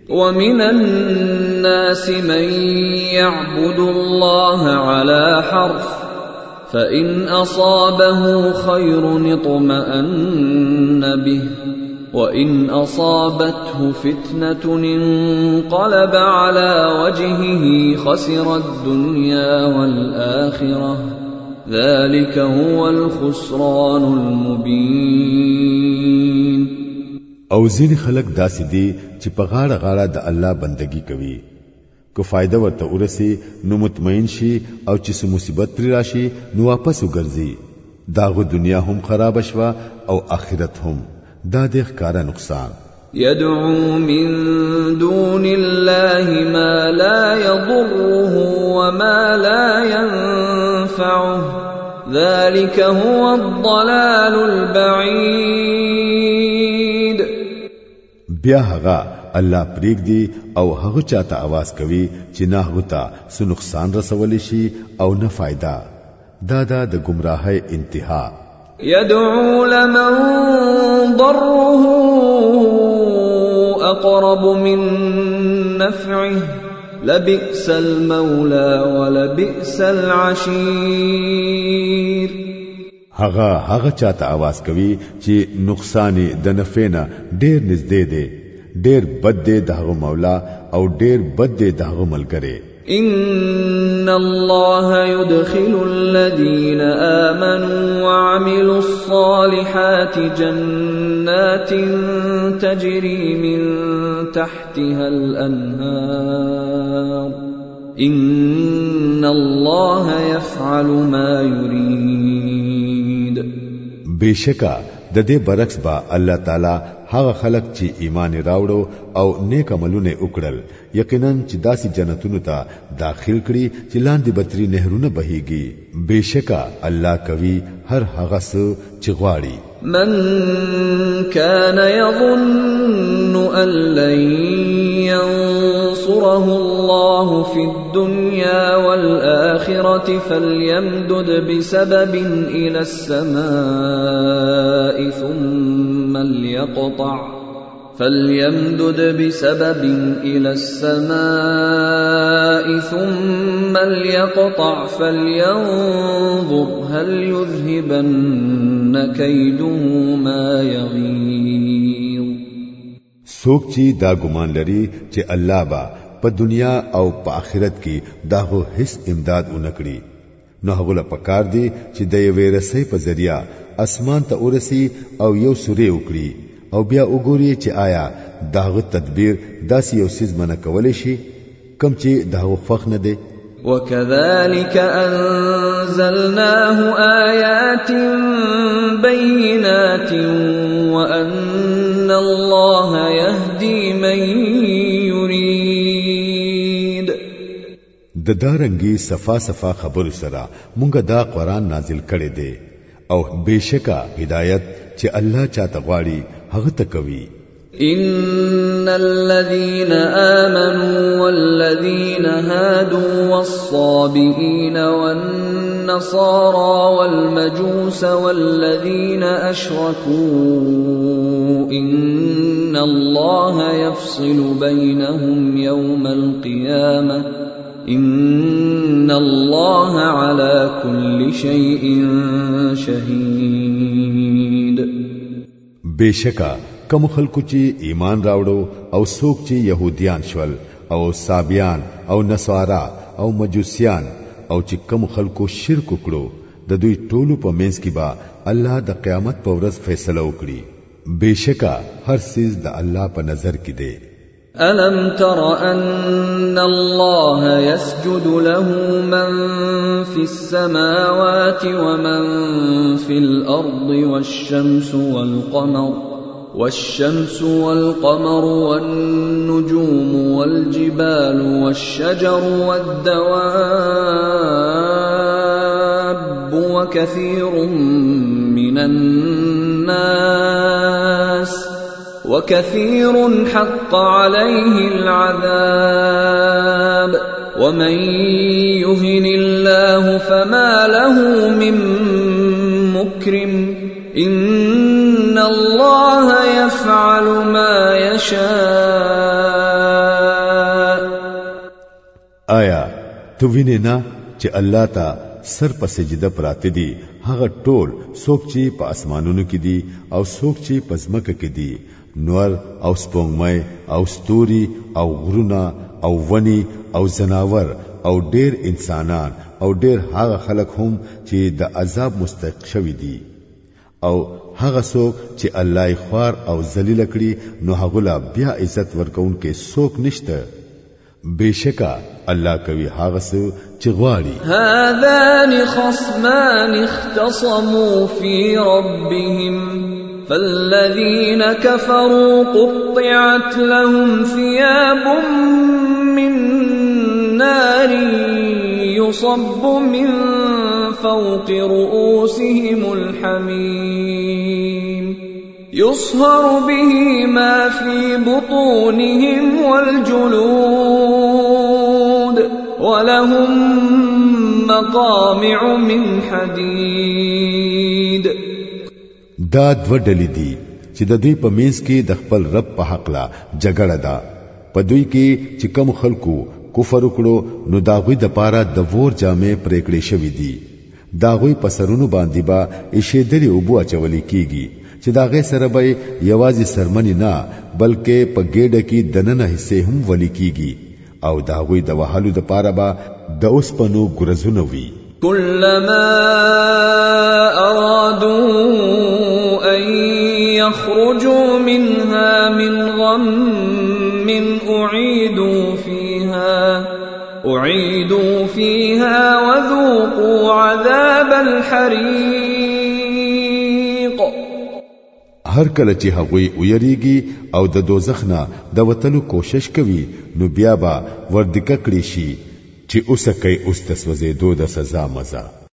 ومن الناس من يعبد الله على حرف فإن أصابه خير اطمأن به وإن أصابته فتنة انقلب على وجهه خسر الدنيا والآخرة ذلك هو الخسران المبين. او ځینې خلک داسې دي چې په غاړه غاړه د الله بندگی کوي، که فائدہ ورته ورسي نو مطمئن شي او چې څه مصیبت پر راشي نو واپس وګرځي. داغه دنیا هم خراب شوه او آخرت هم. دا د ښکارا نقصان. يدعو من دون الله ما لا يضره وما لا ينفعه ذلك هو الضلال البعيد. بیا هغه الله پریږدي او هغه چاته आवाज کوي چې نه هغه ته څه نقصان رسول شي او نه فائدہ. دا د گمراهۍ انتها. يدعو لمن ضره أقرب من نفعه لبئس المولى ولبئس العشير. هغه چاته आवाज کوي چې نقصان د نفع ډیر نږدې دی، ډیر بد دی دغه مولا او ډیر بد دی دغه ملګری. إن الله يدخل الذين آمنوا وعملوا الصالحات جنات تجري من تحتها الأنهار إن الله يفعل ما يريد. بشکا د دې برعکس با الله تعالی هغه خلق چې ایمان راوړو او نیک عملونه وکړل یقینا چې داسې جنتونو ته داخل کړي چې لاندې بتري نهرونه بهيږي. بشکا الله کوي هر هغه څه چې غواړي. من كان يظن أن لن ينصره الله في الدنيا والآخرة فليمدد بسبب إلى السماء ثم ليقطع فلينظر هل يذهبن كيده ما يغيظ. څوک چې دا ګمان لري چې الله با په دنیا او په آخرت کې داغه هیڅ امداد ونکړي نو هغه له پکار دی چې د یوې رسۍ په ذریعہ اسمان ته ورسي او یو سوري وکړي او بیا وګوري چې آیا داغه تدبیر داسې یو سیز منه کولای شي کم چې داغه فخ نه دی. وكذلك أنزلناه آيات بينات وأن الله يهدي من يريد. د دارنګي صفا خبر سره مونږه دا قرآن نازل کړي دي او بشکا هدایت چې الله چاته غواړي هغه ته کوي. إن الذين آمنوا والذين هادوا والصابئين والنصارى والمجوس والذين أشركوا إن الله يفصل بينهم يوم القيامة إن الله على كل شيء شهيد. بشکا کوم خلکو چې ایمان راوړو او څوک چې يهوديان شول او صابيان او نصارا او مجوسيان او چې کوم خلکو شرک وکړو د دوی ټولو په منځ کې با الله د قیامت په ورځ فیصله وکړي. بشکا هر څیز د الله په نظر کې دی. ألم تر أن الله يسجد له من في السماوات ومن في الأرض والشمس والقمر والنجوم والجبال والشجر والدواب وكثير حق عليه العذاب ومن يهن الله فما له من مكرم إن الله يفعل ما يشاء آیا تو وینې نه چې الله ته سر په سجده پراته دي هغه ټول څوک چې په اسمانونو کې دي او څوک چې په ځمکه کې دي نور او سپوږمۍ او ستوري او غرونه او ونی او زناور او ډېر انسانان او ډېر هغه خلک هم چې د عذاب مستحق شوي دي او هغه څوک چې الله یې خوار او ذلیل کړي نو هغه لا بیا عزت ورکون کې څوک نشته بشکا الله کوي هغه څه چې غواړي هذان خصمان اختصموا في ربهم فالذين كفروا قطعت لهم ثياب من نار يصب من فوق رؤوسهم الحميم يصهر به ما في بطونهم والجلود ولهم مقامع من حديد دا دو ډلې دي چې د دوی په منځ کې د خپل رب په حق لا جګړه ده په دوی کې چې کم خلکو کفر وکړو نو داغوی د پاره د ور جامې پرېکړې شوې دي داغوی په سرونو باندې با ایشېدلې او بو اچولې کیږي چې داغه سره به یوازې سرمنی نه بلکې په ګېډه کې دننه حصے هم ولي کیږي او داغوی د وهلو د پاره با د اوسپنو ګرزونه وي كلما أرادوا أن يخرجوا منها من غم أعيدوا فيها وذوقوا عذاب الحريق هر کله چې هغوی ویریږي او د دوزخ نه د وتلو کوشش کوي نو بیا به وردکه کړی شي چې اوسه کوي اوس د سوځېدو د سزا مزه